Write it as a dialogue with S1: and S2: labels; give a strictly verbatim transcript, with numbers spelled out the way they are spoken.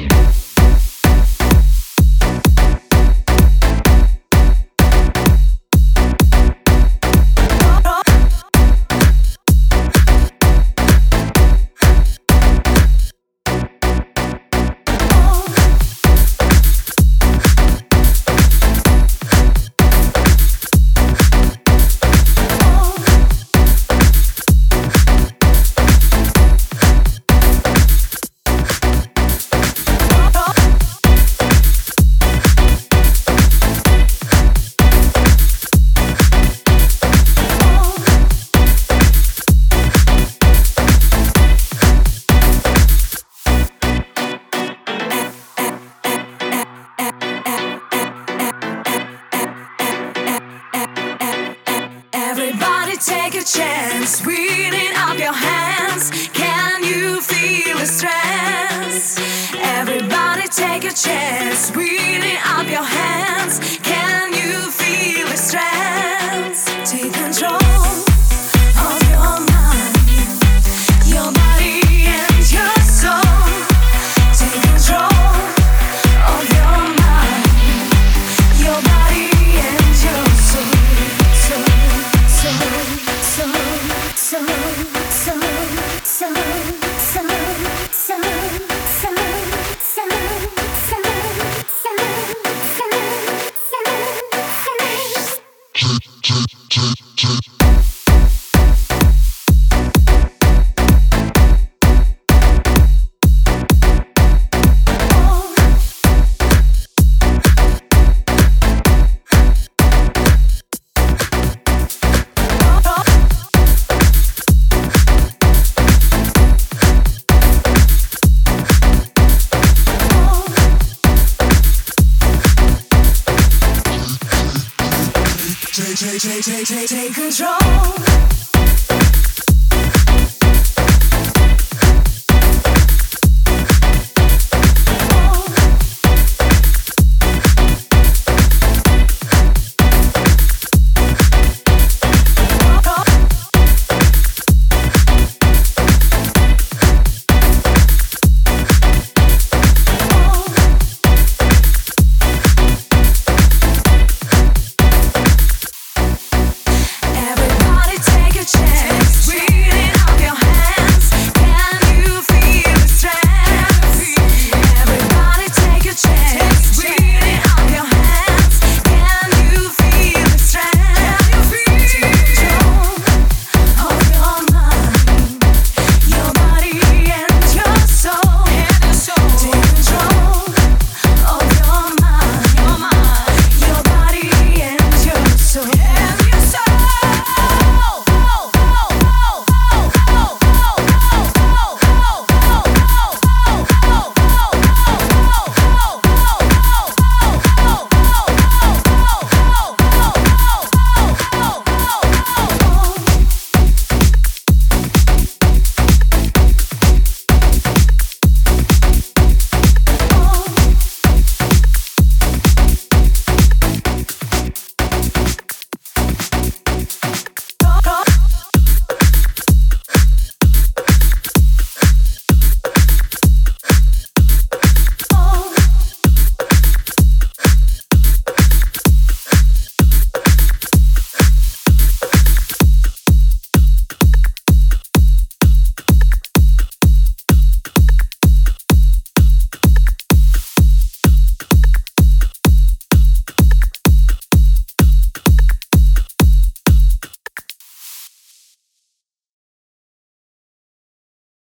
S1: Take a chance, reading up your hands. Can you feel the stress? Everybody take a chance, reading up your hands. Can you feel the stress? Take control of your mind, your body and your soul. Take control of your mind, your body and your soul. Soul, soul. So, so, so, so, so, so, so, Take, take, take, take, take, take control.